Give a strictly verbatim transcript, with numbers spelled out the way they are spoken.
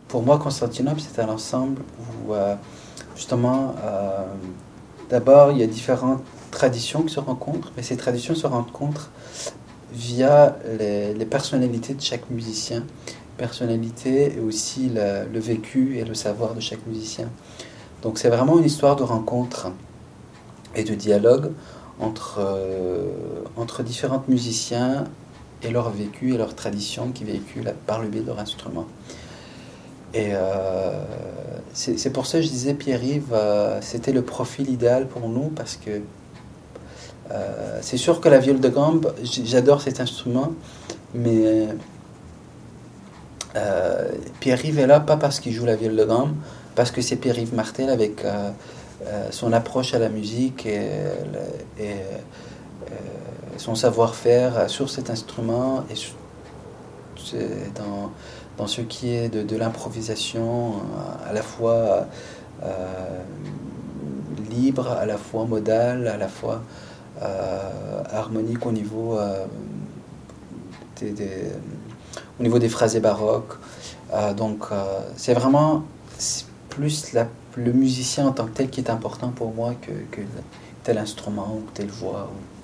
pour moi, Constantinople, c'est un ensemble où, euh, justement, euh, d'abord, il y a différentes traditions qui se rencontrent, mais ces traditions se rencontrent via les, les personnalités de chaque musicien, personnalité et aussi le, le vécu et le savoir de chaque musicien. Donc c'est vraiment une histoire de rencontre et de dialogue entre, euh, entre différents musiciens et leur vécu et leur tradition qui véhiculent par le biais de leur instrument. Et euh, c'est c'est pour ça que je disais Pierre-Yves, euh, c'était le profil idéal pour nous parce que euh, c'est sûr que la viole de gambe, j- j'adore cet instrument, mais euh, Pierre-Yves est là pas parce qu'il joue la viole de gambe, parce que c'est Pierre-Yves Martel avec euh, euh, son approche à la musique et, le- et, euh, son savoir-faire sur cet instrument et sur- c'est dans, dans ce qui est de, de l'improvisation euh, à la fois euh, libre, à la fois modale, à la fois euh, harmonique au niveau, euh, des, des- au niveau des phrasés baroques. Euh, donc euh, c'est vraiment c'est plus la- le musicien en tant que tel qui est important pour moi que, que tel instrument ou telle voix.